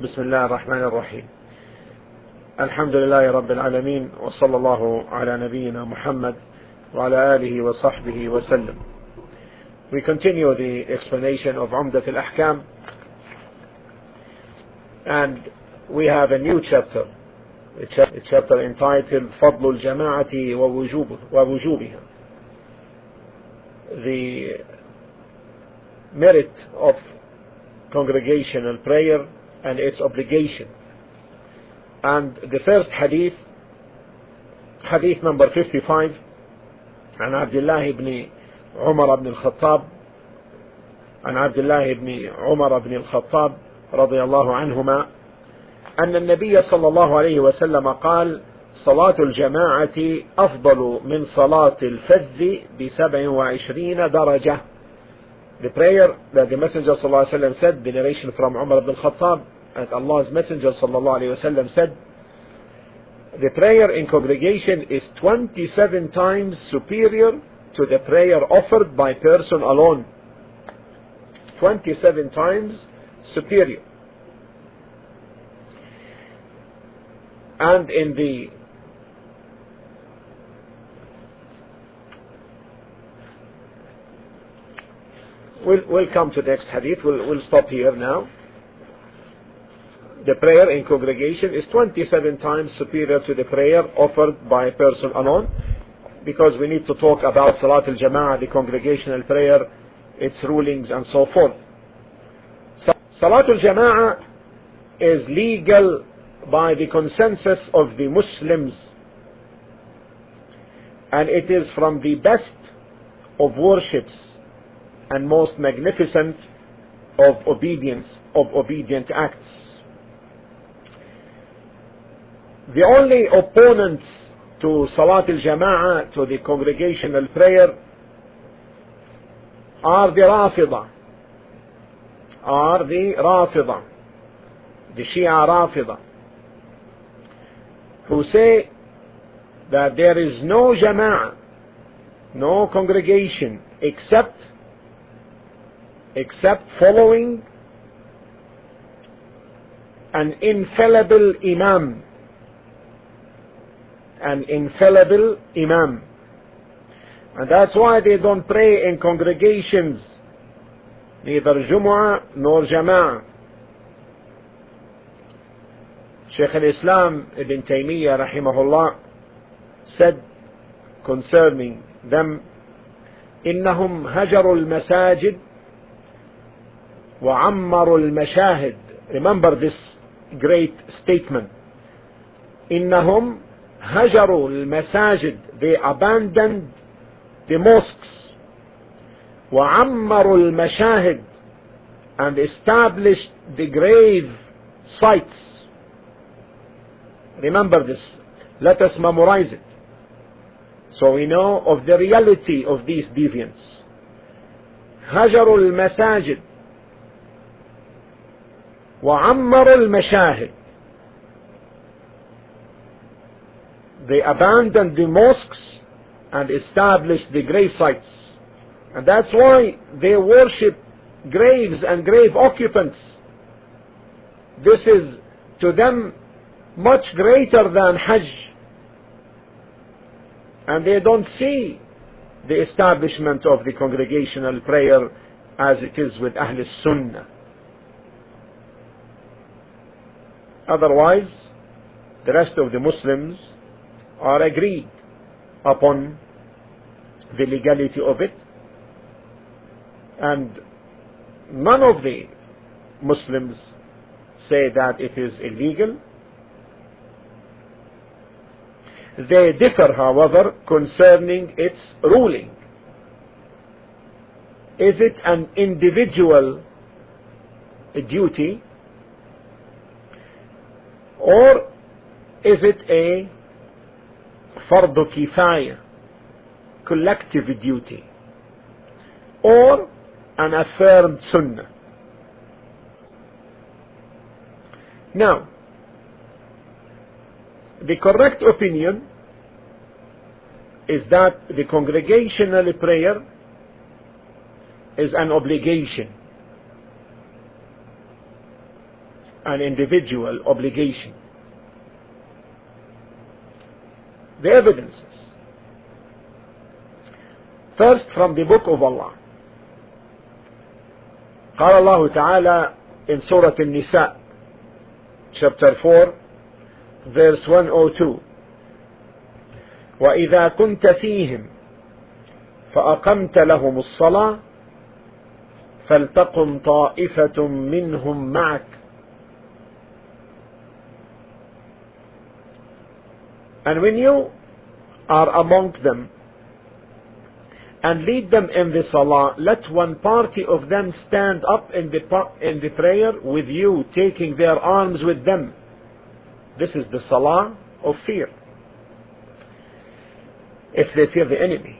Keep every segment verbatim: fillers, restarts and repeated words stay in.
بسم الله الرحمن الرحيم. الحمد لله رب العالمين، وصلى الله على نبينا محمد وعلى آله وصحبه وسلم. We continue the explanation of Umdat al-Ahkam, and we have a new chapter, a chapter entitled فضل الجماعة ووجوبها, the merit of congregational prayer and its obligation. And the first hadith, hadith number fifty-five, عن عبد الله بن عمر بن الخطاب عن عبد الله بن عمر بن الخطاب رضي الله عنهما أن النبي صلى الله عليه وسلم قال: صلاة الجماعة أفضل من صلاة الفذ بسبع وعشرين درجة. The prayer that the Messenger صلى الله عليه وسلم said, the narration from Umar ibn al-Khattab, and Allah's Messenger صلى الله عليه وسلم said, the prayer in congregation is twenty-seven times superior to the prayer offered by person alone. twenty-seven times superior. And in the We'll, we'll come to the next hadith. We'll, we'll stop here now. The prayer in congregation is twenty-seven times superior to the prayer offered by a person alone, because we need to talk about Salat al-Jama'ah, the congregational prayer, its rulings and so forth. Salat al-Jama'ah is legal by the consensus of the Muslims, and it is from the best of worships and most magnificent of obedience, of obedient acts. The only opponents to Salat al-Jama'ah, to the congregational prayer, are the Rafida, are the Rafida, the Shia Rafida, who say that there is no Jama'ah, no congregation, except except following an infallible Imam, an infallible Imam. And that's why they don't pray in congregations, neither Jumu'ah nor Jama'ah. Shaykh al-Islam Ibn Taymiyyah rahimahullah said concerning them, إنهم هجروا المساجد وعمروا المشاهد. Remember this great statement. إنهم هجروا المساجد, they abandoned the mosques, وعمروا المشاهد, and established the grave sites. Remember this. Let us memorize it, so we know of the reality of these deviants. هجروا المساجد وعمروا المشاهد, they abandoned the mosques and established the grave sites, and that's why they worship graves and grave occupants. This is to them much greater than Hajj, and they don't see the establishment of the congregational prayer as it is with Ahl Sunnah. Otherwise, the rest of the Muslims are agreed upon the legality of it, and none of the Muslims say that it is illegal. They differ, however, concerning its ruling. Is it an individual duty, or is it a fardu kifaya, collective duty, or an affirmed sunnah? Now, the correct opinion is that the congregational prayer is an obligation, an individual obligation. The evidences. First, from the book of Allah. قال الله تعالى in Surah An-Nisa, chapter four, verse one oh two. وإذا كنت فيهم فأقمت لهم الصلاة فلتقم طائفة منهم معك. And when you are among them and lead them in the salah, let one party of them stand up in the, in the prayer with you, taking their arms with them. This is the salah of fear. If they fear the enemy.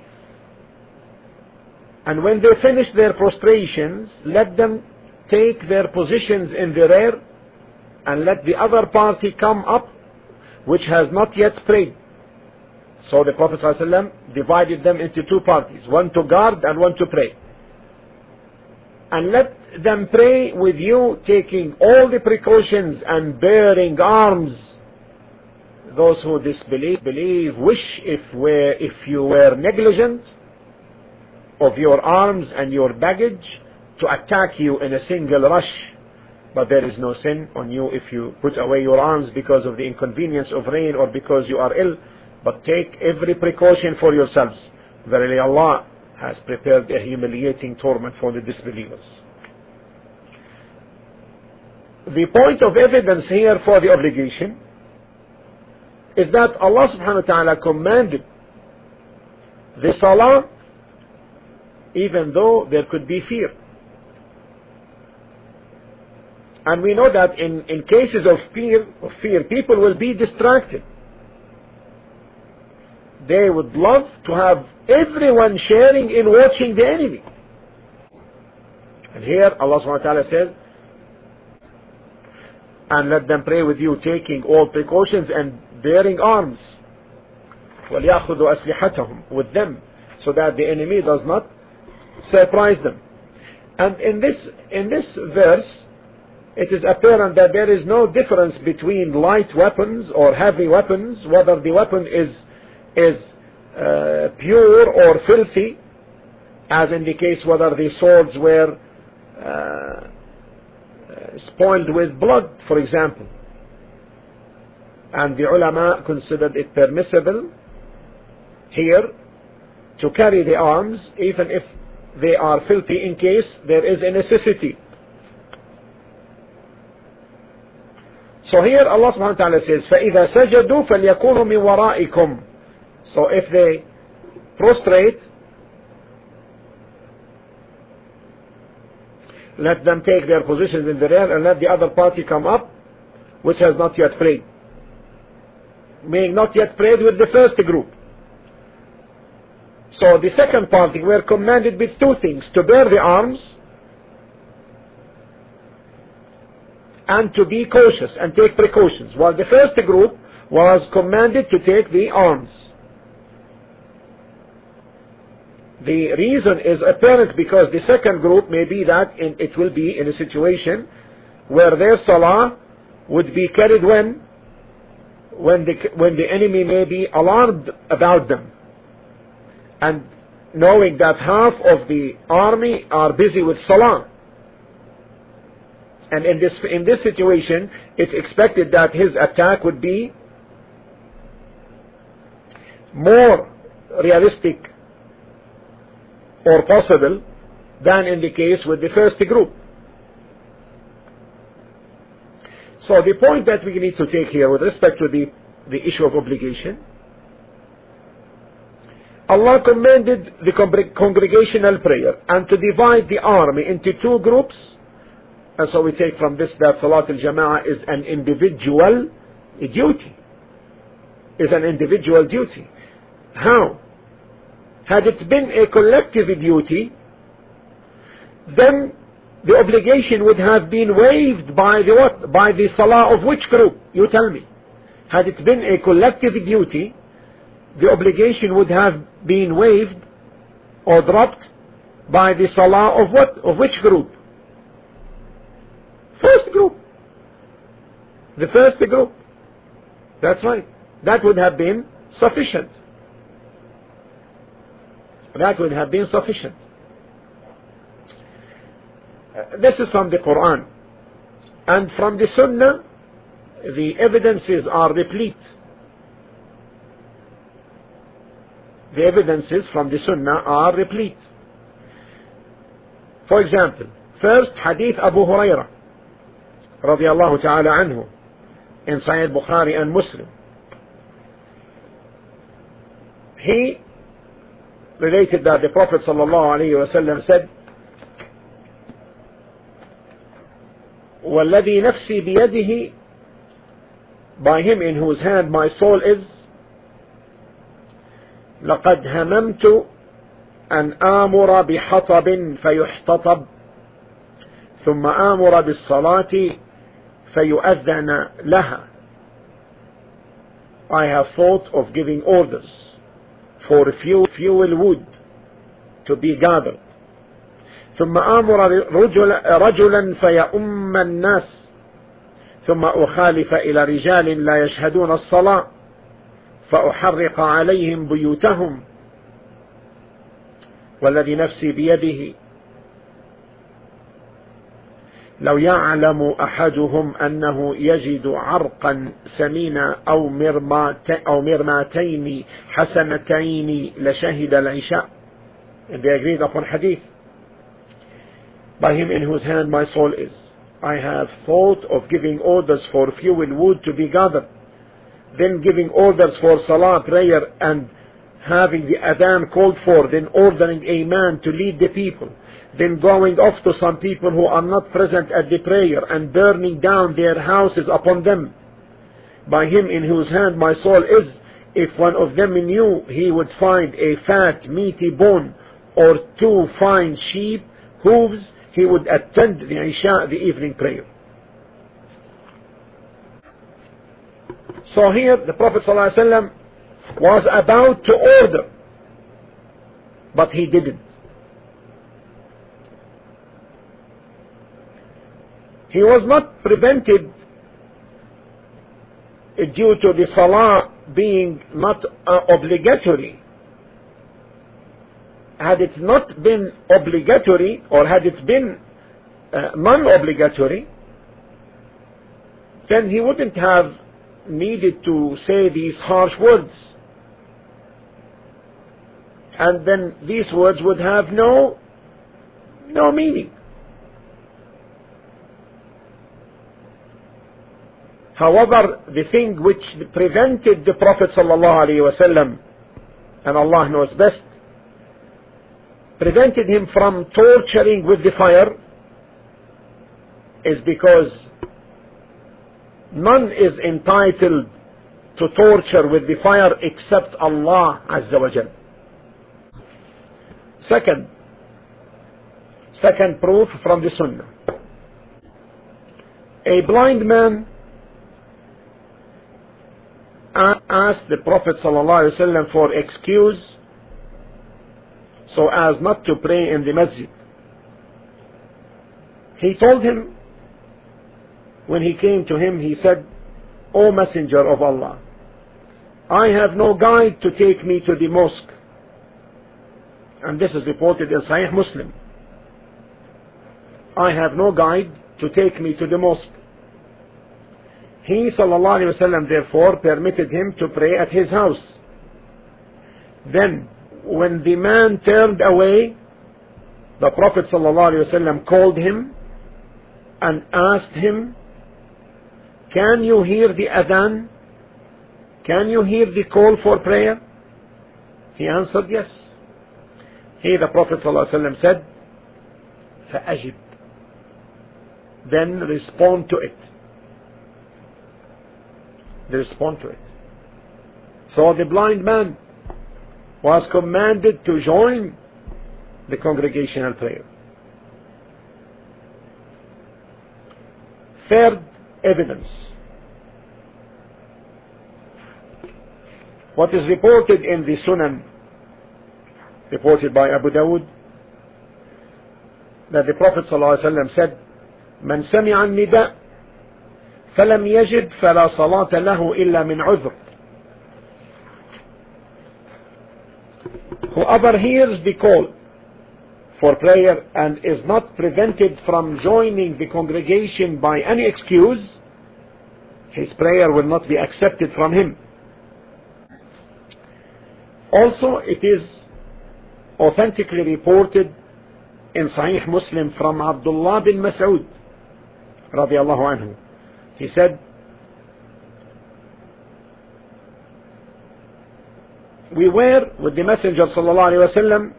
And when they finish their prostrations, let them take their positions in the rear and let the other party come up which has not yet prayed. So the Prophet ﷺ divided them into two parties, one to guard and one to pray. And let them pray with you, taking all the precautions and bearing arms. Those who disbelieve, believe, wish if, were, if you were negligent of your arms and your baggage to attack you in a single rush. But there is no sin on you if you put away your arms because of the inconvenience of rain or because you are ill. But take every precaution for yourselves. Verily Allah has prepared a humiliating torment for the disbelievers. The point of evidence here for the obligation is that Allah subhanahu wa ta'ala commanded the salah even though there could be fear. And we know that in, in cases of fear, of fear, people will be distracted. They would love to have everyone sharing in watching the enemy. And here Allah subhanahu wa ta'ala says, and let them pray with you, taking all precautions and bearing arms. وَلْيَأْخُذُوا أَسْلِحَتَهُم, with them, so that the enemy does not surprise them. And in this, in this verse, it is apparent that there is no difference between light weapons or heavy weapons, whether the weapon is is uh, pure or filthy, as in the case whether the swords were uh, spoiled with blood, for example. And the ulama considered it permissible here to carry the arms even if they are filthy, in case there is a necessity. So here Allah subhanahu wa ta'ala says, فَإِذَا سَجَدُوا فَلْيَكُونُوا مِنْ وَرَائِكُمْ. So if they prostrate, let them take their positions in the rear and let the other party come up which has not yet prayed. Meaning not yet prayed with the first group. So the second party were commanded with two things: to bear the arms and to be cautious and take precautions, while the first group was commanded to take the arms. The reason is apparent because the second group may be that in, it will be in a situation where their salah would be carried when when the, when the enemy may be alarmed about them, and knowing that half of the army are busy with salah. And in this, in this situation, it's expected that his attack would be more realistic or possible than in the case with the first group. So the point that we need to take here with respect to the, the issue of obligation, Allah commanded the congregational prayer and to divide the army into two groups. And so we take from this that Salat al-Jama'ah is an individual duty. Is an individual duty. How? Had it been a collective duty, then the obligation would have been waived by the what? By the Salah of which group? You tell me. Had it been a collective duty, the obligation would have been waived or dropped by the Salah of what? Of which group? First group. the first group. That's right. That would have been sufficient. That would have been sufficient. Uh, this is from the Quran. And from the Sunnah, the evidences are replete. The evidences from the Sunnah are replete. For example, first Hadith Abu Hurairah radiyallahu ta'ala anhu in Sahih Bukhari and Muslim. He related that the Prophet sallallahu alayhi wa sallam said, وَالَّذِي نَفْسِي بِيَدِهِ, by him in whose hand my soul is, لقد هممت أن آمر بحطب فيحتطب ثم آمر بالصلاة فيؤذن لها. I have thought of giving orders for fuel, fuel wood to be gathered. ثم آمر رجل رجلا فيؤم الناس ثم أخالف إلى رجال لا يشهدون الصلاة فأحرق عليهم بيوتهم والذي نفسي بيده لو يعلم أحدهم أنه يجد عرقا سمينا أو مرمات أو مرماتين حسنتين لشهد العشاء. And they agreed upon hadith. By him in whose hand my soul is, I have thought of giving orders for fuel wood to be gathered, then giving orders for salah, prayer, and having the adhan called for, then ordering a man to lead the people, then going off to some people who are not present at the prayer and burning down their houses upon them. By him in whose hand my soul is, if one of them knew he would find a fat meaty bone or two fine sheep hooves, he would attend the Isha, the evening prayer. So here the Prophet ﷺ was about to order, but he didn't. He was not prevented due to the Salah being not uh, obligatory. Had it not been obligatory, or had it been uh, non-obligatory, then he wouldn't have needed to say these harsh words. And then these words would have no, no meaning. However, the thing which prevented the Prophet sallallahu alaihi wasallam, and Allah knows best, prevented him from torturing with the fire, is because none is entitled to torture with the fire except Allah Azza wa Jal. Second, second proof from the Sunnah. A blind man asked the Prophet ﷺ for excuse so as not to pray in the masjid. He told him, when he came to him, he said, O Messenger of Allah, I have no guide to take me to the mosque. And this is reported in Sahih Muslim. I have no guide to take me to the mosque. He sallallahu alaihi wasallam therefore permitted him to pray at his house. Then when the man turned away, the Prophet sallallahu alaihi wasallam called him and asked him, can you hear the adhan? Can you hear the call for prayer? He answered yes. He, the Prophet sallallahu alaihi wasallam, said, فَأَجِبْ, then respond to it. Respond to it. So the blind man was commanded to join the congregational prayer. Third evidence. What is reported in the Sunan, reported by Abu Dawud, that the Prophet ﷺ said, من سمع النداء فلم يجد فلا صلاة له إلا من عذر. Whoever hears the call for prayer and is not prevented from joining the congregation by any excuse, his prayer will not be accepted from him. Also, it is authentically reported in Sahih Muslim from Abdullah bin Mas'ud radiyallahu anhu. He said, we were with the Messenger sallallahu alaihi wasallam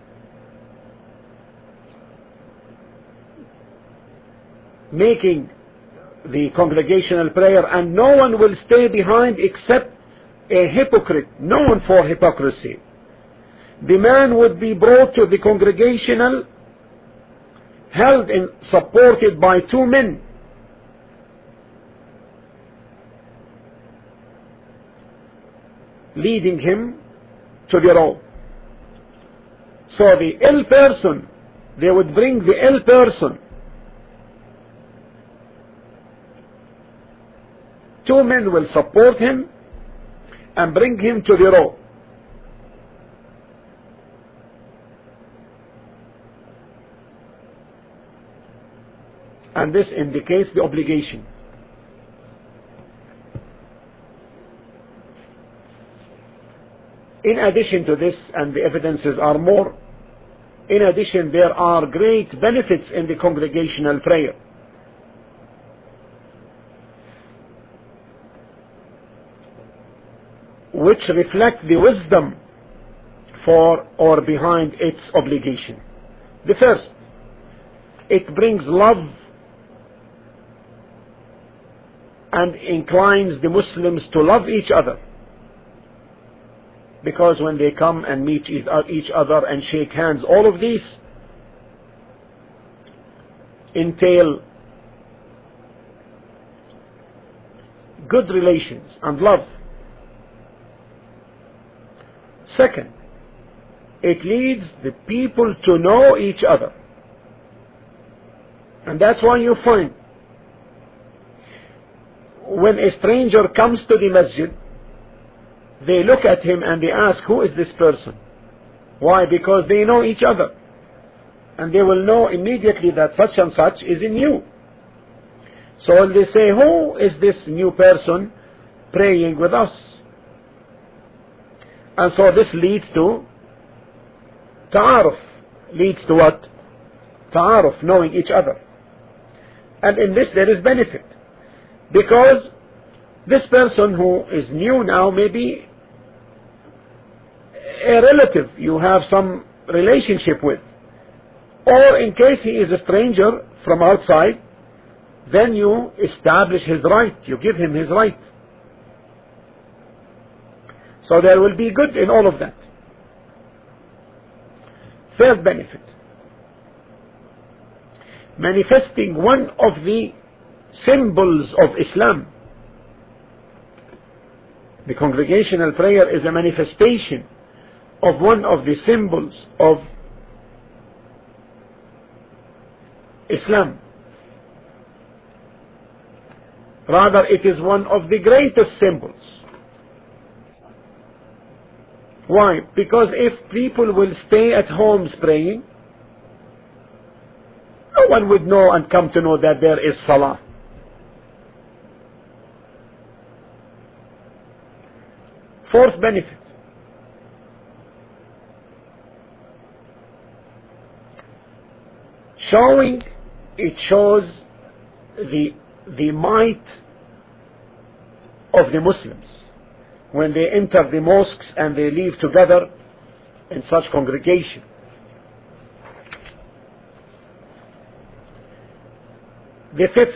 making the congregational prayer, and no one will stay behind except a hypocrite known for hypocrisy. The man would be brought to the congregational, held and supported by two men, leading him to the road. So the ill person, they would bring the ill person. Two men will support him and bring him to the road. And this indicates the obligation. In addition to this, and the evidences are more, in addition there are great benefits in the congregational prayer. Which reflect the wisdom for or behind its obligation. The first, it brings love and inclines the Muslims to love each other. Because when they come and meet each other and shake hands, all of these entail good relations and love. Second, it leads the people to know each other. And that's why you find when a stranger comes to the masjid, they look at him and they ask, who is this person? Why? Because they know each other. And they will know immediately that such and such is new. So they say, who is this new person praying with us? And so this leads to ta'aruf. Leads to what? Ta'aruf, knowing each other. And in this there is benefit. Because this person who is new now may be a relative you have some relationship with. Or in case he is a stranger from outside, then you establish his right. You give him his right. So there will be good in all of that. Third benefit, manifesting one of the symbols of Islam. The congregational prayer is a manifestation of one of the symbols of Islam. Rather, it is one of the greatest symbols. Why? Because if people will stay at homes praying, no one would know and come to know that there is salah. Fourth benefit, showing, it shows the, the might of the Muslims when they enter the mosques and they live together in such congregation. The fifth,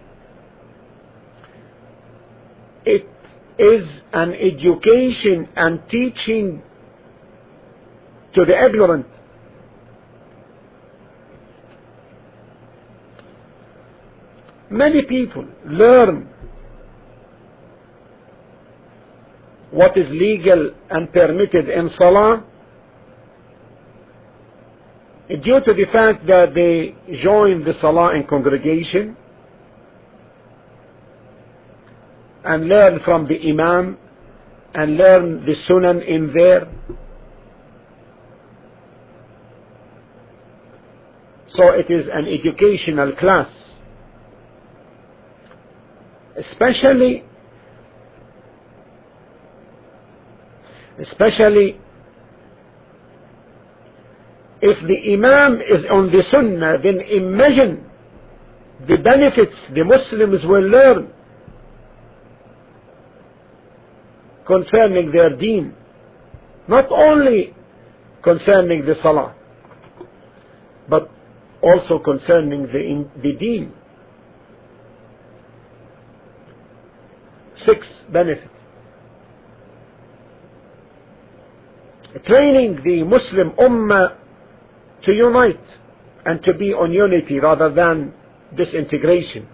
it is an education and teaching to the ignorant. Many people learn what is legal and permitted in Salah due to the fact that they join the Salah in congregation, and learn from the Imam and learn the Sunan in there. So it is an educational class, especially especially if the Imam is on the Sunnah, then imagine the benefits the Muslims will learn concerning their deen, not only concerning the Salah, but also concerning the, the deen. Six benefits. Training the Muslim Ummah to unite and to be on unity rather than disintegration.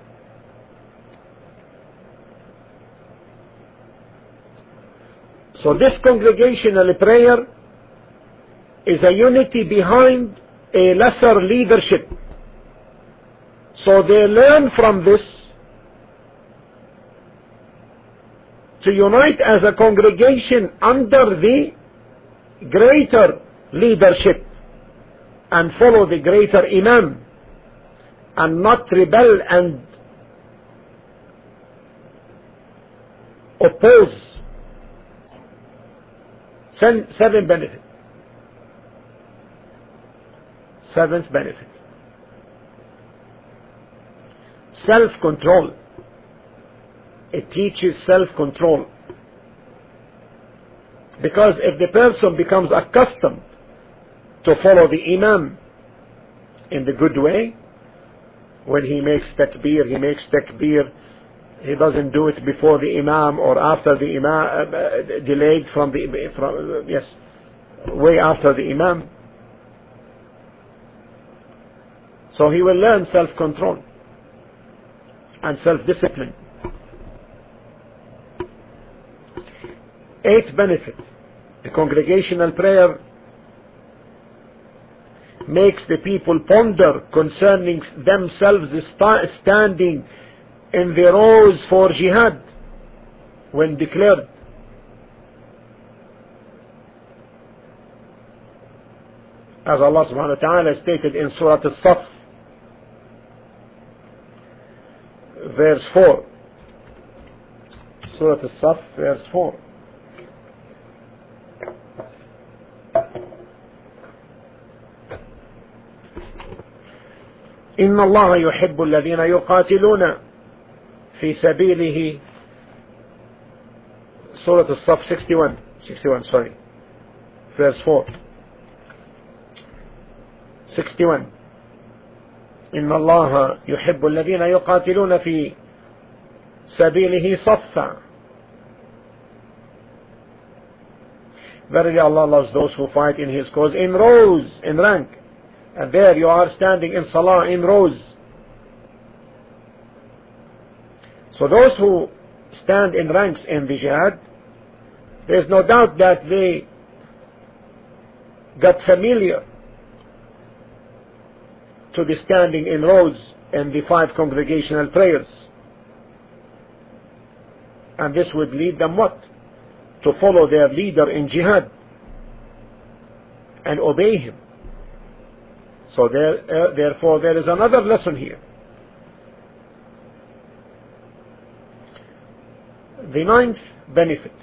So this congregational prayer is a unity behind a lesser leadership. So they learn from this to unite as a congregation under the greater leadership and follow the greater Imam and not rebel and oppose. Seven benefits. Seventh benefit. Self-control. It teaches self-control. Because if the person becomes accustomed to follow the Imam in the good way, when he makes takbir, he makes takbir, he doesn't do it before the Imam or after the Imam, uh, delayed from the, from, uh, yes, way after the Imam. So he will learn self-control and self-discipline. Eighth benefit. The congregational prayer makes the people ponder concerning themselves standing in the rows for jihad when declared. As Allah subhanahu wa ta'ala stated in Surah As-Saff, verse four. Surah As-Saff, verse four. إن الله يحب الذين يقاتلون في سبيله. Surah As-Saff sixty-one, sixty-one, sorry, verse four. sixty-one. إن الله يحب الذين يقاتلون في سبيله صفا. Verily Allah loves those who fight in His cause in rows, in rank. And there you are standing in Salah in rows. So those who stand in ranks in the jihad, there is no doubt that they got familiar to the standing in rows in the five congregational prayers. And this would lead them what? To follow their leader in jihad and obey him. So there, uh, therefore there is another lesson here. The ninth benefit.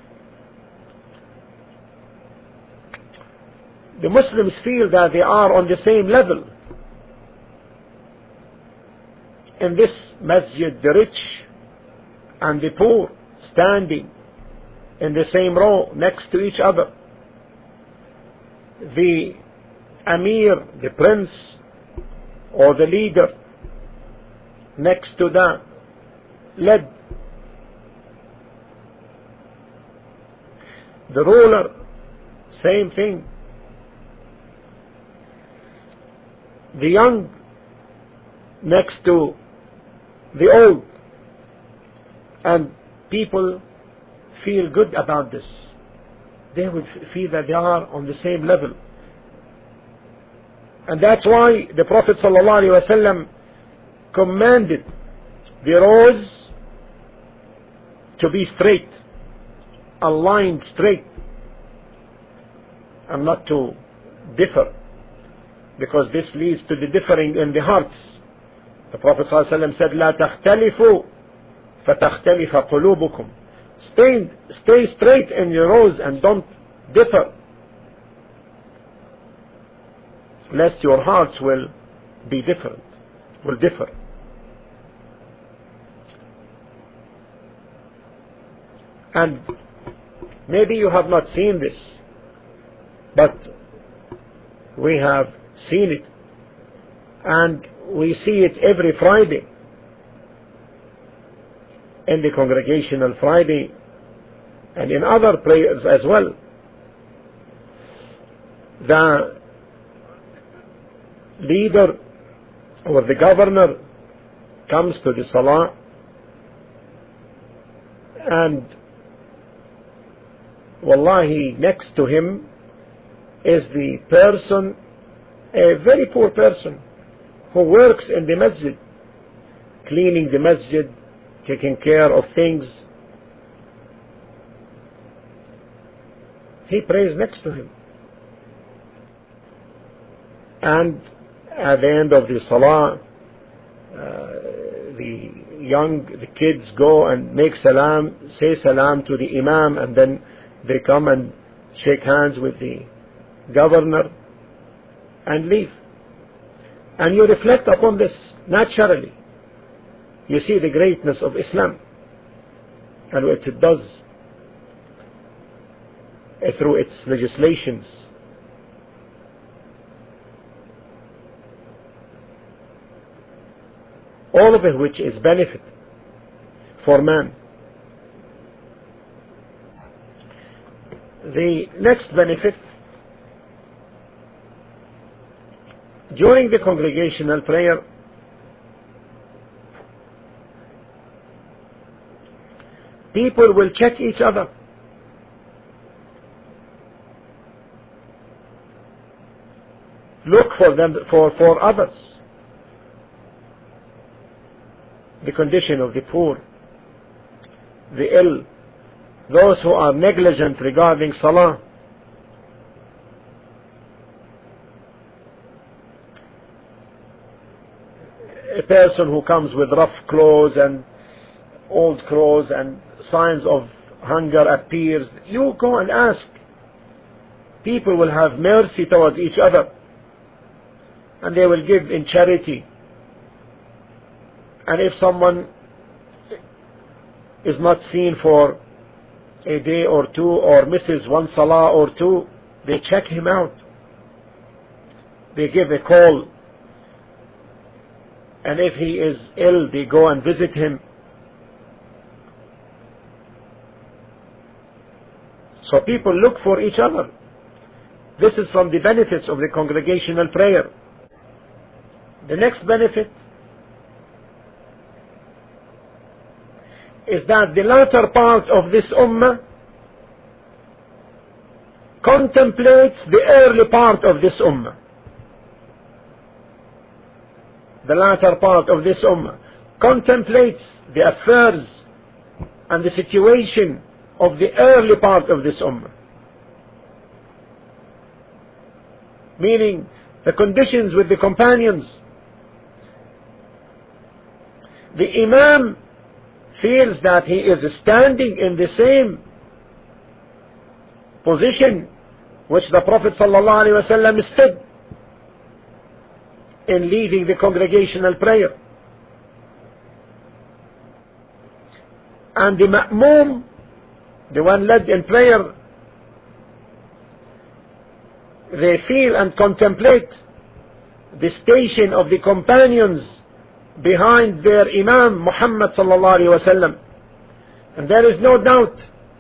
The Muslims feel that they are on the same level. In this masjid, the rich and the poor standing in the same row next to each other. The Amir, the prince or the leader next to the lead. The ruler, same thing. The young next to the old. And people feel good about this. They would feel that they are on the same level. And that's why the Prophet ﷺ commanded the rows to be straight, aligned straight, and not to differ, because this leads to the differing in the hearts. The Prophet ﷺ said, لا تختلفوا فتختلف قلوبكم. Stay, stay straight in your rows and don't differ, lest your hearts will be different, will differ. And maybe you have not seen this, but we have seen it, and we see it every Friday in the Congregational Friday and in other prayers as well. The leader or the governor comes to the Salah, and wallahi, next to him is the person, a very poor person, who works in the masjid, cleaning the masjid, taking care of things. He prays next to him. And at the end of the Salah, uh, the young, the kids go and make salam, say salam to the Imam, and then they come and shake hands with the governor and leave. And you reflect upon this naturally. You see the greatness of Islam and what it does through its legislations. All of it which is benefit for man. The next benefit, during the congregational prayer, people will check each other. Look for them, for, for others. The condition of the poor, the ill, those who are negligent regarding Salah. A person who comes with rough clothes and old clothes and signs of hunger appears, you go and ask. People will have mercy towards each other, and they will give in charity. And if someone is not seen for a day or two, or misses one Salah or two, they check him out. They give a call. And if he is ill, they go and visit him. So people look for each other. This is from the benefits of the congregational prayer. The next benefit is that the latter part of this ummah contemplates the early part of this ummah. The latter part of this ummah contemplates the affairs and the situation of the early part of this ummah. Meaning the conditions with the companions. The Imam feels that he is standing in the same position which the Prophet ﷺ stood in leading the congregational prayer. And the ma'mum, the one led in prayer, they feel and contemplate the station of the companions behind their Imam Muhammad sallallahu alaihi wasallam. And there is no doubt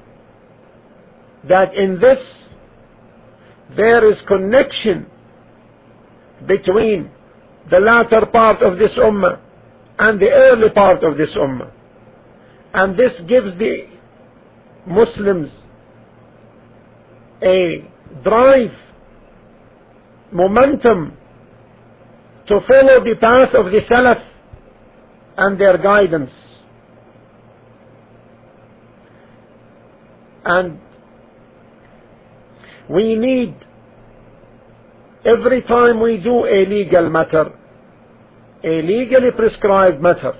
that in this there is connection between the latter part of this ummah and the early part of this ummah. And this gives the Muslims a drive, momentum to follow the path of the Salaf and their guidance. And we need, every time we do a legal matter, a legally prescribed matter,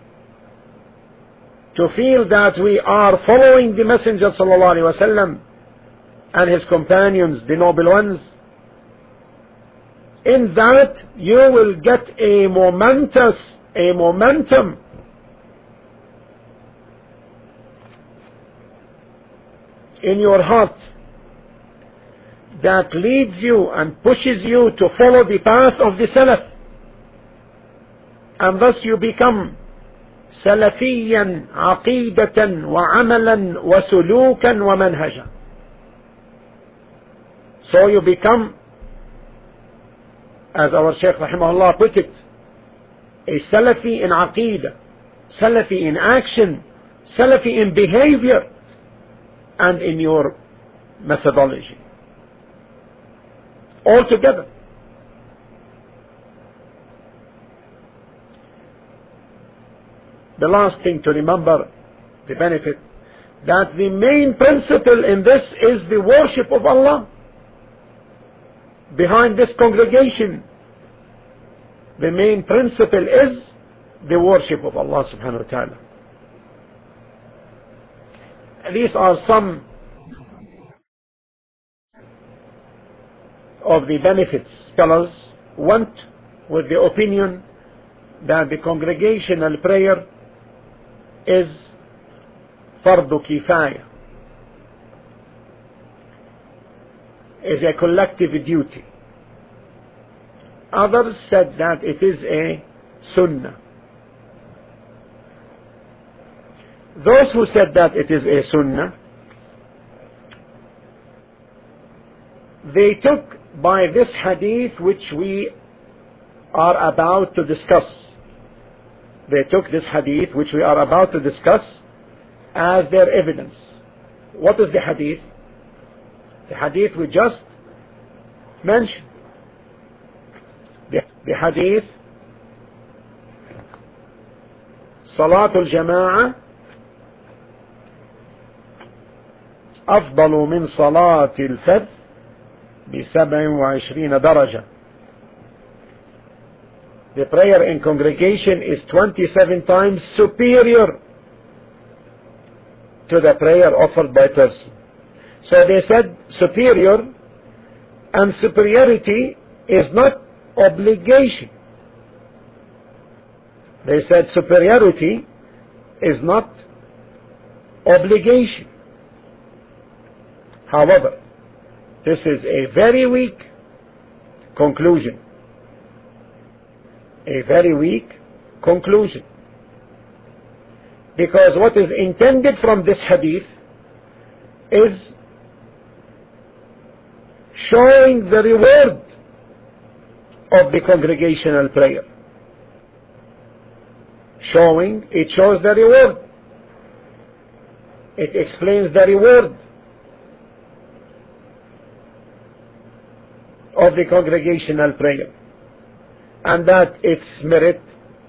to feel that we are following the Messenger sallallahu alaihi wasallam and his companions, the noble ones. In that you will get a momentous, a momentum in your heart that leads you and pushes you to follow the path of the Salaf, and thus you become سلفيا عقيدة وعملا وسلوكا ومنهجا. So you become, as our Shaykh rahimahullah put it, a Salafi in aqidah, Salafi in action, Salafi in behavior, and in your methodology. All together. The last thing to remember, the benefit, that the main principle in this is the worship of Allah. Behind this congregation, the main principle is the worship of Allah subhanahu wa ta'ala. These are some of the benefits. Scholars went with the opinion that the congregational prayer is fardu kifaya, is a collective duty. Others said that it is a sunnah. Those who said that it is a sunnah, they took by this hadith which we are about to discuss. They took this hadith which we are about to discuss as their evidence. What is the hadith? The hadith we just mentioned. The, the hadith, Salatul Jama'ah أفضل من صلاة الفذ بسبع وعشرين درجة. The prayer in congregation is twenty-seven times superior to the prayer offered by person. So they said superior, and superiority is not obligation. They said superiority is not obligation. However, this is a very weak conclusion. A very weak conclusion. Because what is intended from this hadith is showing the reward of the congregational prayer. Showing, it shows the reward. It explains the reward of the congregational prayer, and that its merit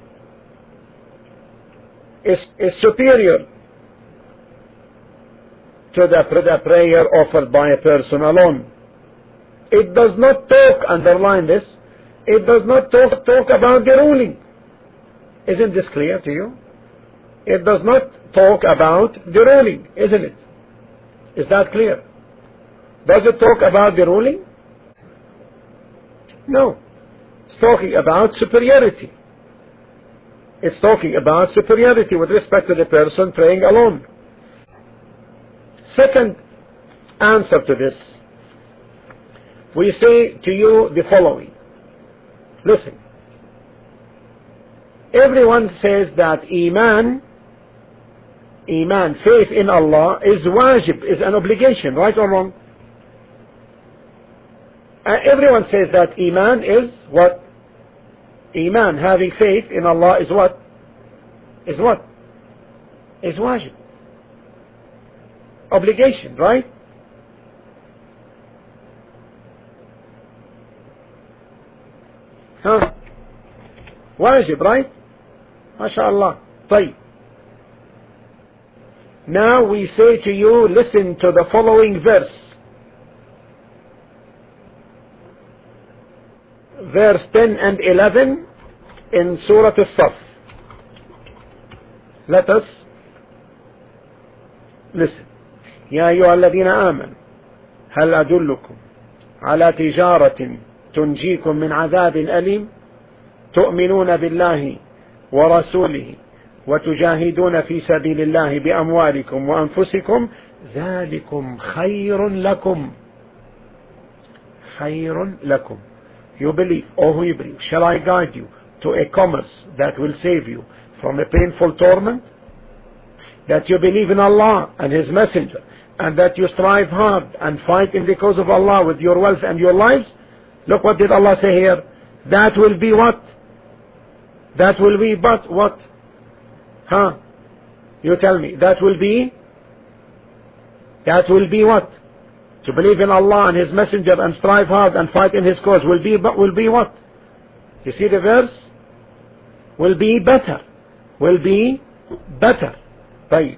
is, is superior to the, the prayer offered by a person alone. It does not talk, underline this, it does not talk, talk about the ruling. Isn't this clear to you? It does not talk about the ruling, isn't it? Is that clear? Does it talk about the ruling? No. It's talking about superiority. It's talking about superiority with respect to the person praying alone. Second answer to this, we say to you the following. Listen. Everyone says that Iman, Iman, faith in Allah, is wajib, is an obligation, right or wrong? Uh, everyone says that Iman is what? Iman, having faith in Allah, is what? Is what? Is wajib. Obligation, right? Huh? Wajib, right? MashaAllah. طيب. Now we say to you, listen to the following verse. Verse ten and eleven in Surah As-Saff. Let us listen. يا أيها الذين آمنوا هل أدلكم على تجارة تنجيكم من عذاب أليم تؤمنون بالله ورسوله وتجاهدون في سبيل الله بأموالكم وأنفسكم ذلكم خير لكم خير لكم. You believe, or who you believe, shall I guide you to a commerce that will save you from a painful torment? That you believe in Allah and His Messenger, and that you strive hard and fight in the cause of Allah with your wealth and your lives? Look what did Allah say here. That will be what? That will be but what? Huh? You tell me. That will be? That will be what? To believe in Allah and His Messenger and strive hard and fight in His cause will be, but will be what? You see the verse? Will be better. Will be better. Right.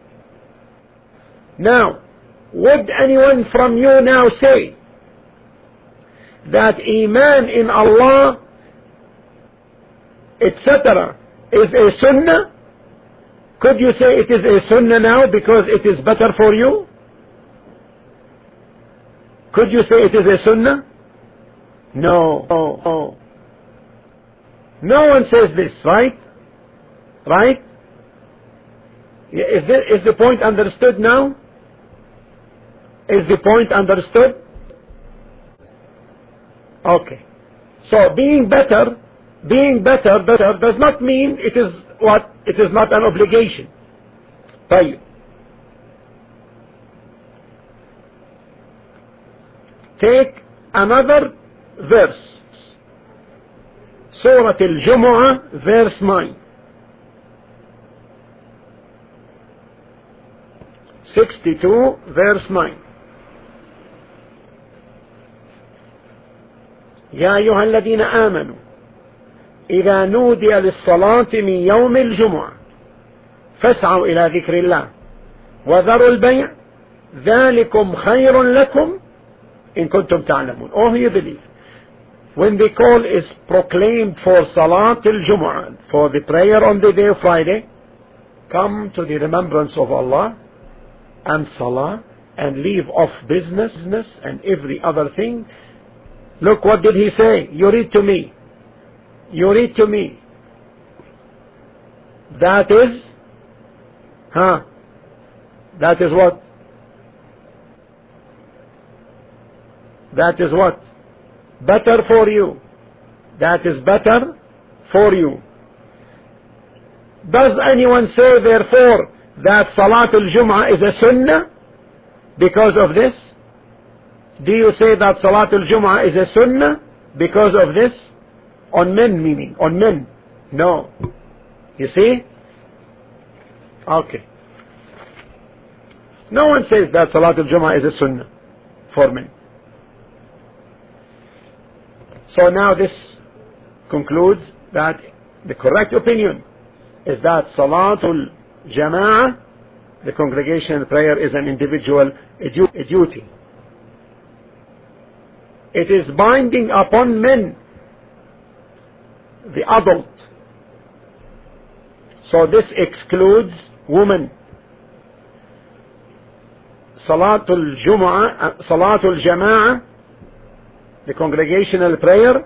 Now, would anyone from you now say that Iman in Allah, et cetera, is a sunnah? Could you say it is a sunnah now because it is better for you? Could you say it is a sunnah? No. No. No. No one says this, right? Right? Is the, is the point understood now? Is the point understood? Okay. So being better, being better, better does not mean it is what? It is not an obligation. طيب. Take another verse. Surah Al-Jumu'ah, verse nine. sixty-two, verse nine. يا أيها الذين آمنوا إذا نودي للصلاة من يوم الجمعة فاسعوا إلى ذكر الله وذروا البيع ذلكم خير لكم إن كنتم تعلمون. Oh, you believe. When the call is proclaimed for Salat al-Jumu'ah, for the prayer on the day of Friday, come to the remembrance of Allah and Salah and leave off business and every other thing. Look, what did he say? You read to me. You read to me. That is, huh? That is what? That is what? Better for you. That is better for you. Does anyone say therefore that Salatul Jum'ah is a sunnah because of this? Do you say that Salatul Jum'ah is a sunnah because of this? On men, meaning, on men. No. You see? Okay. No one says that Salatul Jum'ah is a sunnah for men. So now this concludes that the correct opinion is that Salatul Jama'ah, the congregational prayer, is an individual a duty. It is binding upon men, the adult. So this excludes women. Salatul Jumu'ah, Salatul Jama'ah, the congregational prayer,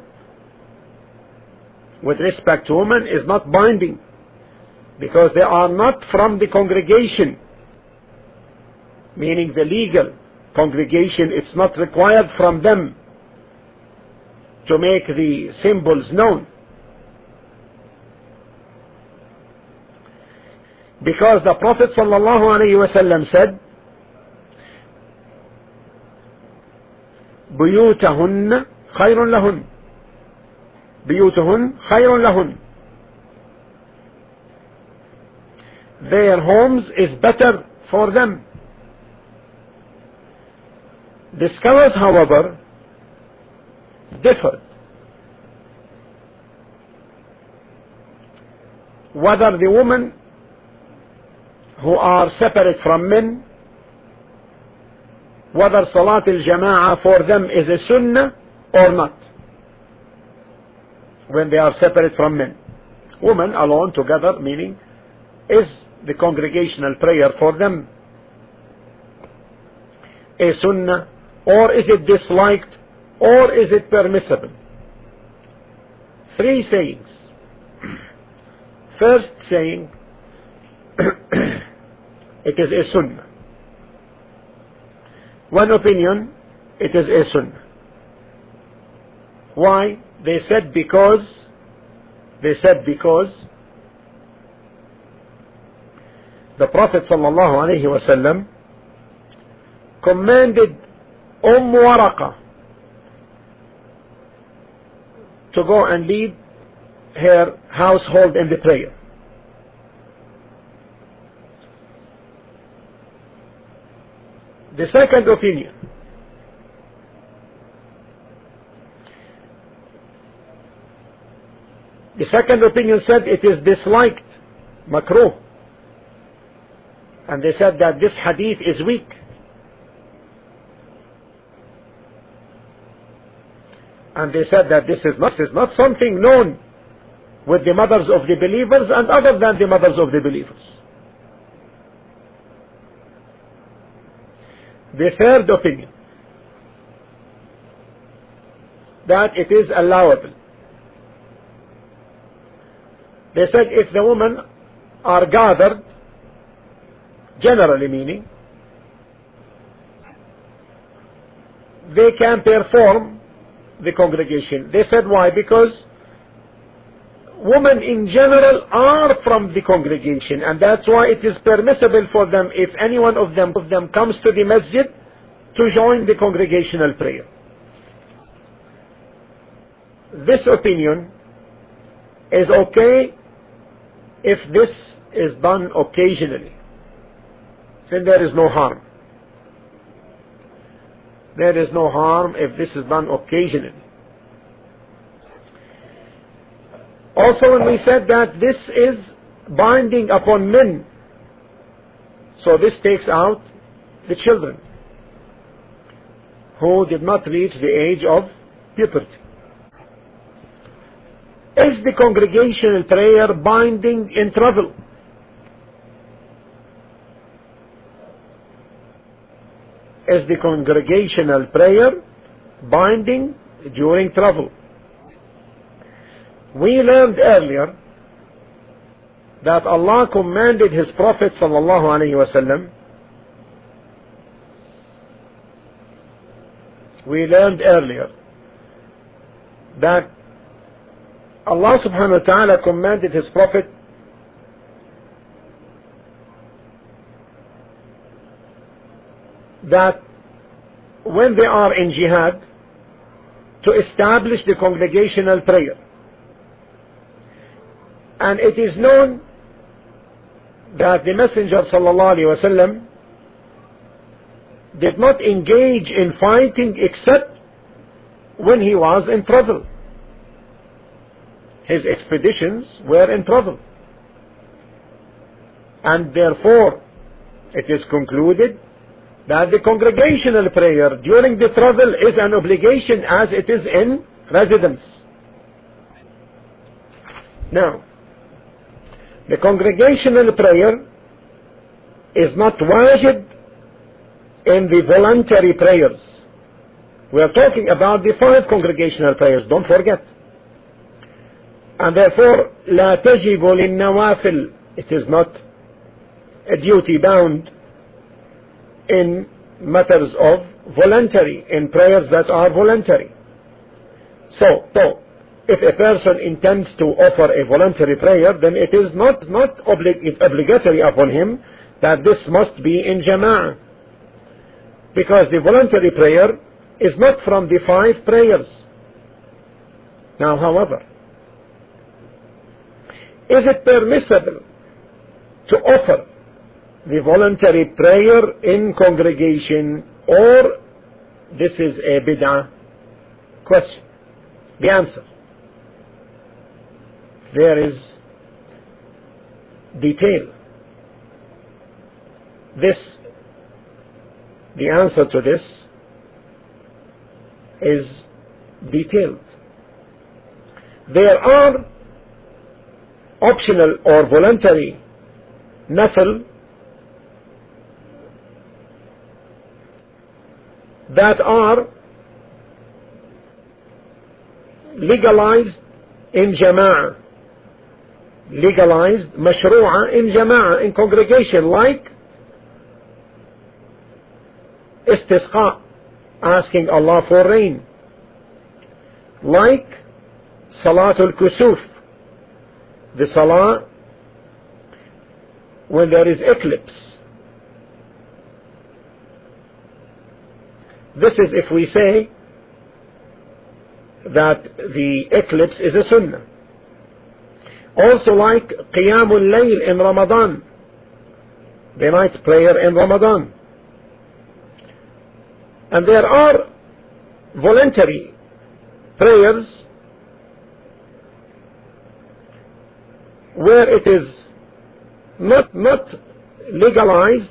with respect to women, is not binding because they are not from the congregation, meaning the legal congregation. It's not required from them to make the symbols known, because the Prophet sallallahu alaihi wasallam said, بيوتهن خير لهن بيوتهن خير لهن. Their homes is better for them. The scholars, however, differ whether the woman who are separate from men, whether Salat al-Jama'ah for them is a sunnah or not, when they are separate from men. Women alone together, meaning, is the congregational prayer for them a sunnah, or is it disliked, or is it permissible? Three sayings. First saying, it is a sunnah. One opinion, it is a sunnah. Why? They said because, they said because the Prophet sallallahu alaihi wasallam commanded Umm Waraqa to go and lead her household in the prayer. The second opinion, the second opinion said it is disliked, makruh, and they said that this hadith is weak. And they said that this is not, this is not something known with the mothers of the believers and other than the mothers of the believers. The third opinion, that it is allowable. They said if the women are gathered, generally meaning, they can perform the congregation. They said why? Because women in general are from the congregation, and that's why it is permissible for them, if any one of them, of them comes to the masjid, to join the congregational prayer. This opinion is okay if this is done occasionally. Then there is no harm. There is no harm if this is done occasionally. Also, when we said that this is binding upon men, so this takes out the children who did not reach the age of puberty. Is the congregational prayer binding in travel? Is the congregational prayer binding during travel? We learned earlier that Allah commanded His Prophet sallallahu alaihi wasallam. We learned earlier that Allah subhanahu wa ta'ala commanded His Prophet that when they are in jihad, to establish the congregational prayer. And it is known that the Messenger sallallahu alaihi wasallam did not engage in fighting except when he was in travel. His expeditions were in travel. And therefore, it is concluded that the congregational prayer during the travel is an obligation as it is in residence. Now, the congregational prayer is not wajib in the voluntary prayers. We are talking about the five congregational prayers, don't forget. And therefore, لا تجب للنوافل, it is not a duty bound in matters of voluntary, in prayers that are voluntary. So, so if a person intends to offer a voluntary prayer, then it is not, not oblig obligatory upon him that this must be in jama'ah. Because the voluntary prayer is not from the five prayers. Now, however, is it permissible to offer the voluntary prayer in congregation, or this is a bid'ah? Question. The answer. There is detail This, the answer to this is detailed. There are optional or voluntary nafil that are legalized in jama'ah, legalized mashru'ah in jama'ah, in congregation, like istisqa, asking Allah for rain, like salatul kusuf, the salah when there is eclipse. This is if we say that the eclipse is a sunnah. Also like qiyamul layl in Ramadan, the night prayer in Ramadan. And there are voluntary prayers where it is not, not legalized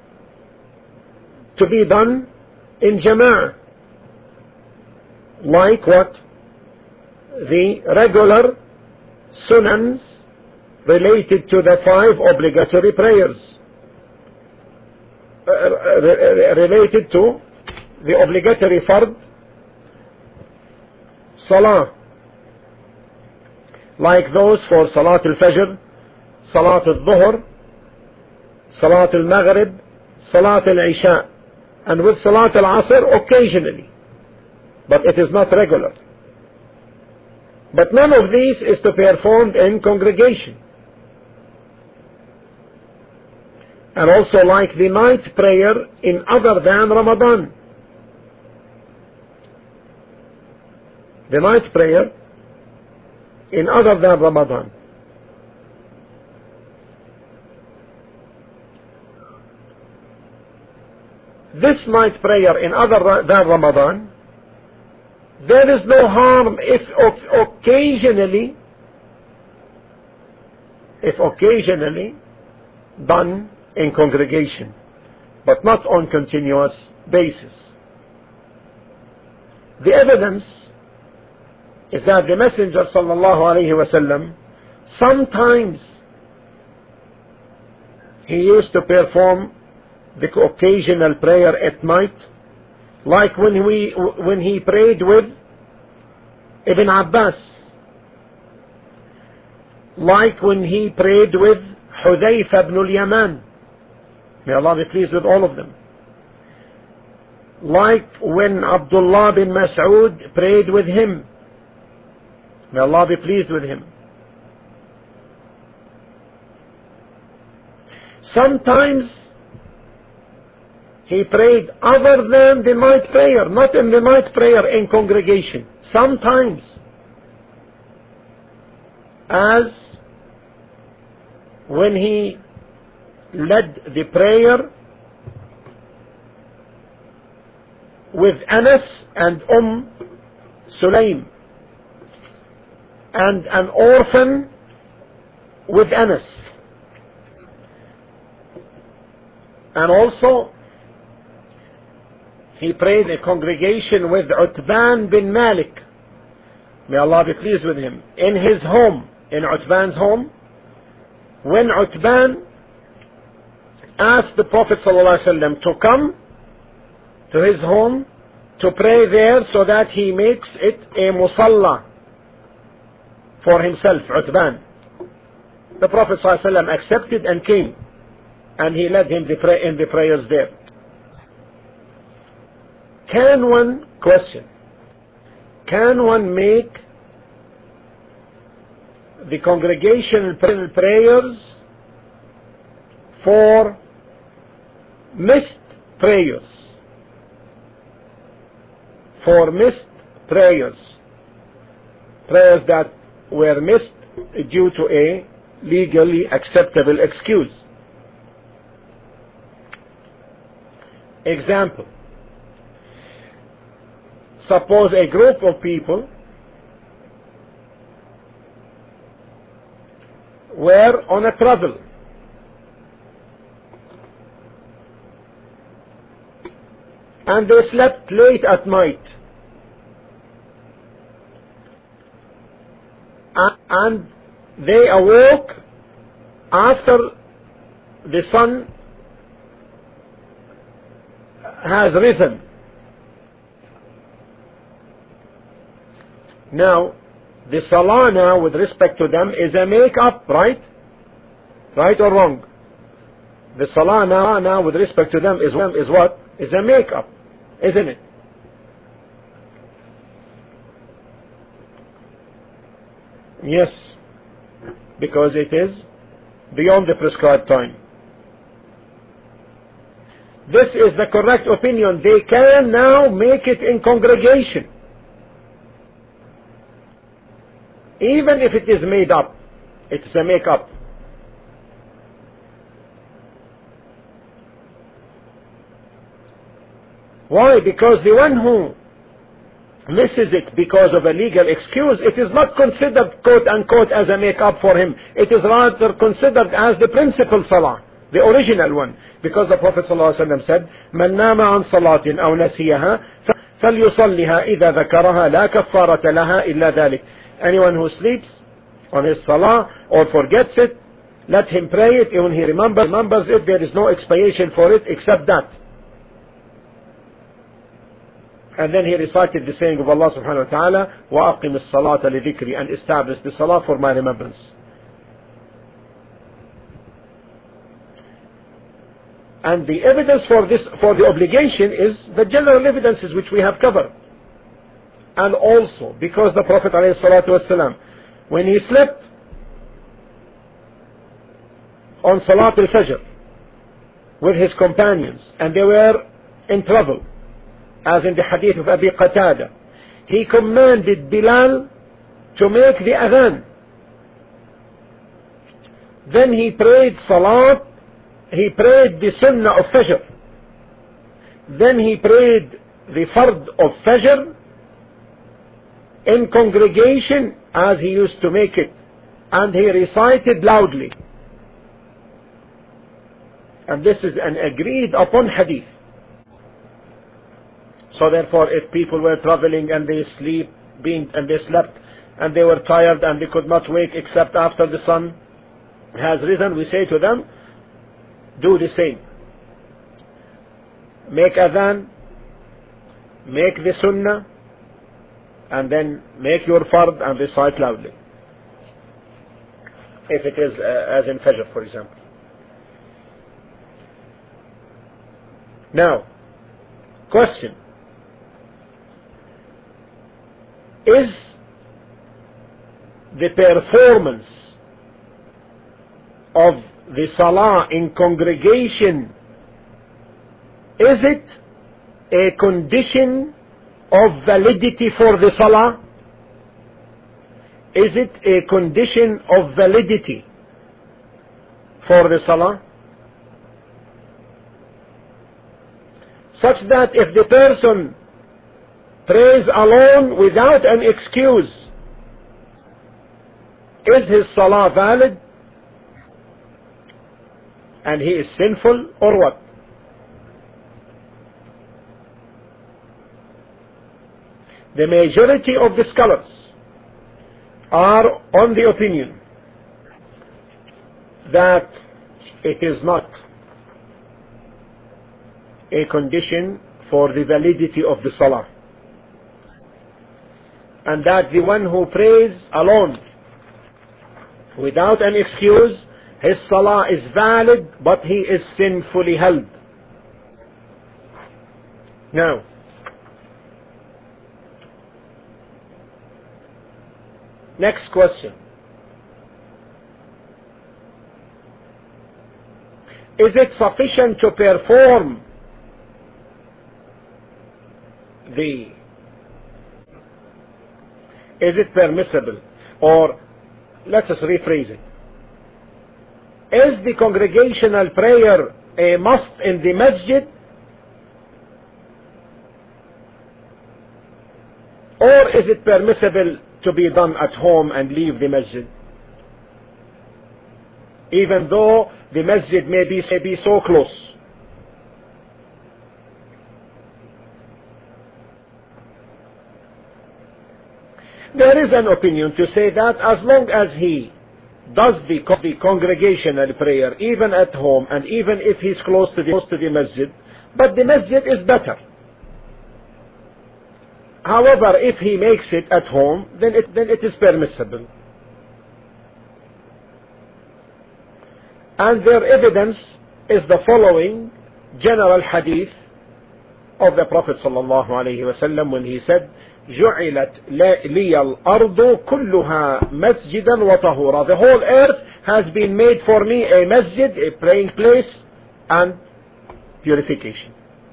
to be done in jama'ah, like what? The regular sunans related to the five obligatory prayers, uh, re related to the obligatory fard salah, like those for Salat al-Fajr, Salat al-Dhuhr, Salat al-Maghrib, Salat al-Isha, and with Salat al-Asr occasionally, but it is not regular. But none of these is to be performed in congregation. And also like the night prayer in other than Ramadan. The night prayer in other than Ramadan. This night prayer in other than Ramadan, there is no harm if occasionally, if occasionally done in congregation, but not on continuous basis. The evidence is that the Messenger sallallahu alaihi wasallam, sometimes he used to perform the occasional prayer at night, like when we when he prayed with Ibn Abbas, like when he prayed with Hudayfa ibn al-Yaman, may Allah be pleased with all of them, like when Abdullah bin Mas'ud prayed with him, may Allah be pleased with him. Sometimes he prayed other than the night prayer, not in the night prayer in congregation. Sometimes, as when he led the prayer with Anas and Umm Sulaim, and an orphan with Anas, and also he prayed a congregation with Utban bin Malik, may Allah be pleased with him, in his home, in Utban's home, when Utban asked the Prophet ﷺ to come to his home to pray there so that he makes it a musalla for himself, Utban. The Prophet ﷺ accepted and came, and he led him in the prayers there. Can one, question, can one make the congregational prayers for missed prayers, for missed prayers, prayers that were missed due to a legally acceptable excuse? Example: suppose a group of people were on a travel and they slept late at night, and they awoke after the sun has risen. Now, the salah now with respect to them is a make-up, right? Right or wrong? The salah now, now with respect to them is, is what? Is a make-up, isn't it? Yes, because it is beyond the prescribed time. This is the correct opinion. They can now make it in congregation, even if it is made up. It's a make-up. Why? Because the one who misses it because of a legal excuse, it is not considered quote unquote as a make-up for him. It is rather considered as the principal salah, the original one. Because the Prophet ﷺ said, من نام عن صلاة أو نسيها فليصلها إذا ذكرها لا كفارة لها إلا ذلك. Anyone who sleeps on his salah or forgets it, let him pray it. Even he remembers, remembers it, there is no expiation for it except that. And then he recited the saying of Allah subhanahu wa ta'ala, وَأَقِمِ الصَّلَاةَ لِذِكْرِ, and established the salah for my remembrance. And the evidence for this, for the obligation, is the general evidences which we have covered. And also, because the Prophet alayhi salatu wasalam, when he slept on Salat al-Fajr with his companions, and they were in trouble, as in the hadith of Abi Qatada, he commanded Bilal to make the adhan. Then he prayed Salat, he prayed the Sunnah of Fajr. Then he prayed the Fard of Fajr in congregation as he used to make it. And he recited loudly. And this is an agreed upon hadith. So therefore, if people were traveling and they sleep, being, and they slept, and they were tired and they could not wake except after the sun has risen, we say to them, do the same. Make adhan, make the sunnah, and then make your fard and recite loudly. If it is uh, as in Fajr, for example. Now, question. Is the performance of the salah in congregation, is it a condition of validity for the salah? Is it a condition of validity for the salah? Such that if the person prays alone without an excuse, is his salah valid? And he is sinful, or what? The majority of the scholars are on the opinion that it is not a condition for the validity of the salah, and that the one who prays alone without an excuse, his salah is valid, but he is sinfully held. Now, next question. Is it sufficient to perform the, is it permissible, or let us rephrase it. Is the congregational prayer a must in the masjid, or is it permissible to be done at home and leave the masjid? Even though the masjid may be, may be so close. There is an opinion to say that as long as he does the, the congregational prayer even at home and even if he's close to the, close to the masjid, but the masjid is better. However, if he makes it at home, then it, then it is permissible. And their evidence is the following general hadith of the Prophet sallallahu alaihi wasallam when he said, جُعِلَتْ لِيَ الْأَرْضُ كُلُّهَا مَسْجِدًا وَطَهُورًا. The whole earth has been made for me a masjid, a praying place, and purification.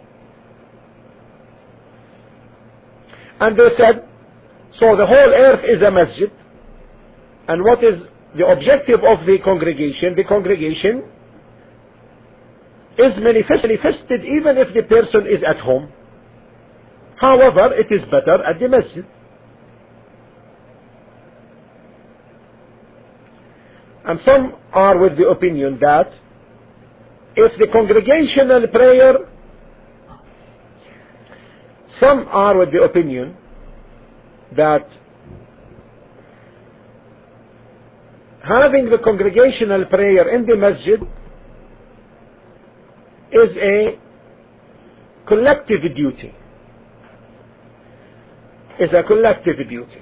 And they said, so the whole earth is a masjid, and what is the objective of the congregation? The congregation is manifested even if the person is at home. However, it is better at the masjid. And some are with the opinion that if the congregational prayer, some are with the opinion that having the congregational prayer in the masjid is a collective duty. Is a collective duty.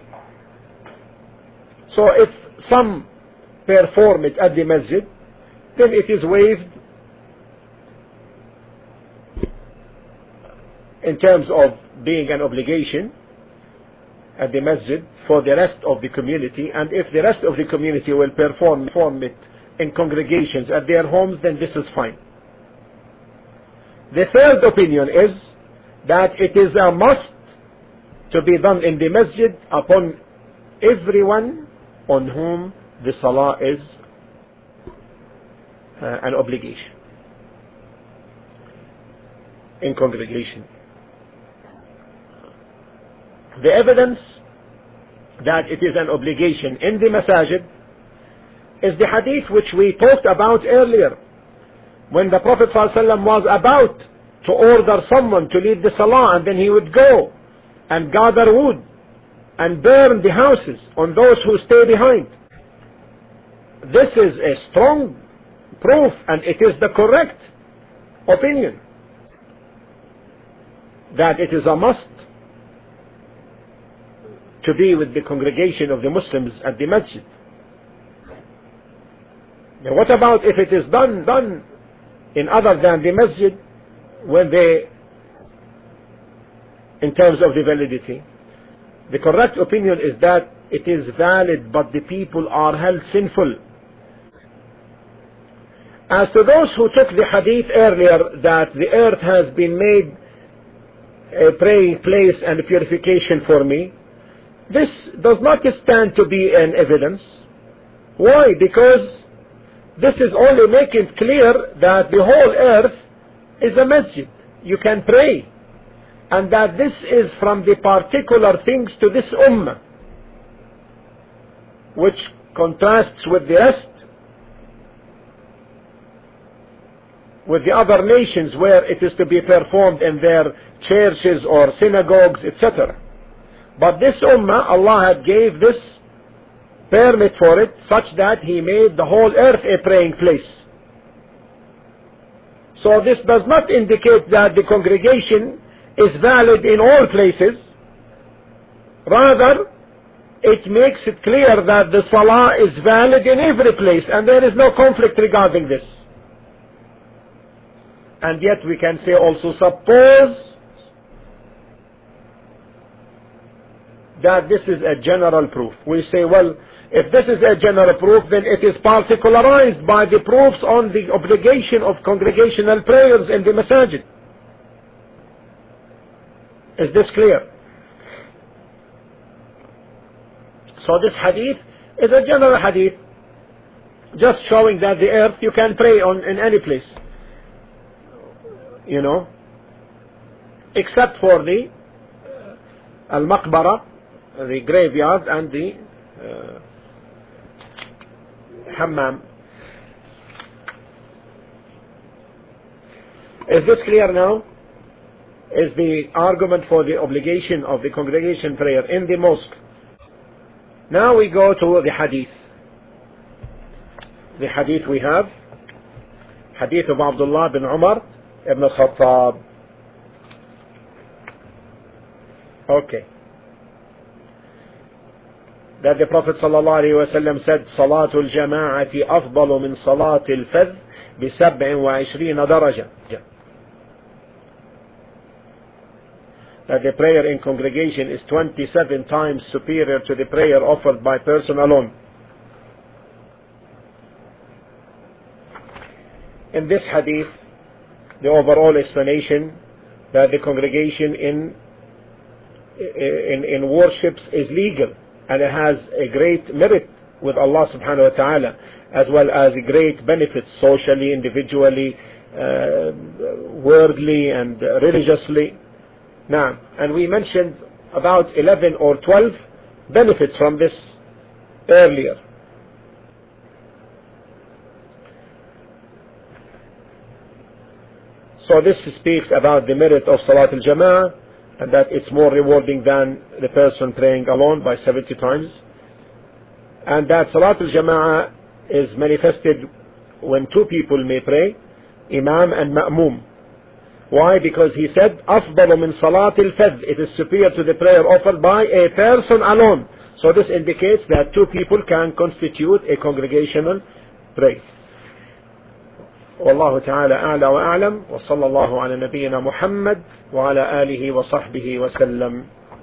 So if some perform it at the masjid, then it is waived in terms of being an obligation at the masjid for the rest of the community, and if the rest of the community will perform, perform it in congregations at their homes, then this is fine. The third opinion is that it is a must to be done in the masjid upon everyone on whom the salah is uh, an obligation in congregation. The evidence that it is an obligation in the masajid is the hadith which we talked about earlier, when the Prophet ﷺ was about to order someone to lead the salah, and then he would go and gather wood and burn the houses on those who stay behind. This is a strong proof, and it is the correct opinion, that it is a must to be with the congregation of the Muslims at the masjid. Now what about if it is done done in other than the masjid, when they, in terms of the validity? The correct opinion is that it is valid, but the people are held sinful. As to those who took the hadith earlier that the earth has been made a praying place and purification for me, this does not stand to be an evidence. Why? Because this is only making clear that the whole earth is a masjid. You can pray. And that this is from the particular things to this ummah, which contrasts with the rest, with the other nations where it is to be performed in their churches or synagogues, et cetera. But this ummah, Allah had gave this permit for it, such that He made the whole earth a praying place. So this does not indicate that the congregation is valid in all places. Rather, it makes it clear that the salah is valid in every place, and there is no conflict regarding this. And yet we can say also, suppose that this is a general proof. We say, well, if this is a general proof, then it is particularized by the proofs on the obligation of congregational prayers in the masajid. Is this clear? So this hadith is a general hadith, just showing that the earth you can pray on in any place, you know, except for the uh, al-maqbara, the graveyard, and the uh, hammam. Is this clear now? Is the argument for the obligation of the congregation prayer in the mosque Now we go to the hadith. The hadith we have, hadith of Abdullah bin Umar ibn Khattab. Okay. That the Prophet sallallahu alaihi wasallam said, Salatul Jama'ati afdalu min Salatil Fadh bi sab'in wa ishrina daraja. That the prayer in congregation is twenty-seven times superior to the prayer offered by person alone. In this hadith, the overall explanation that the congregation in in, in worships is legal, and it has a great merit with Allah subhanahu wa ta'ala, as well as great benefits socially, individually, uh, worldly and uh, religiously. Now, and we mentioned about eleven or twelve benefits from this earlier. So this speaks about the merit of Salat al-Jama'ah, and that it's more rewarding than the person praying alone by seventy times. And that Salat al-Jama'ah is manifested when two people may pray, Imam and Ma'mum. Why? Because he said, أفضل من صلاة الفذ. It is superior to the prayer offered by a person alone. So this indicates that two people can constitute a congregational prayer. والله تعالى أعلى وأعلم وصلى الله على نبينا محمد وعلى آله وصحبه وسلم.